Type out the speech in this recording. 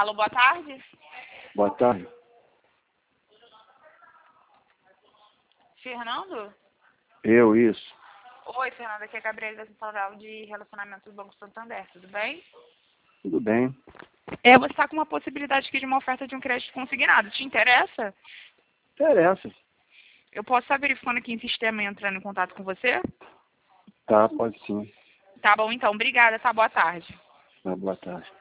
Alô, boa tarde. Boa tarde. Fernando? Isso. Oi, Fernando. Aqui é a Gabriela da Central de Relacionamento do Banco Santander. Tudo bem? Tudo bem. Você está com uma possibilidade aqui de uma oferta de um crédito consignado. Te interessa? Interessa. Eu posso estar verificando aqui em sistema e entrando em contato com você? Tá, pode sim. Tá bom, então. Obrigada, tá? Boa tarde. Boa tarde.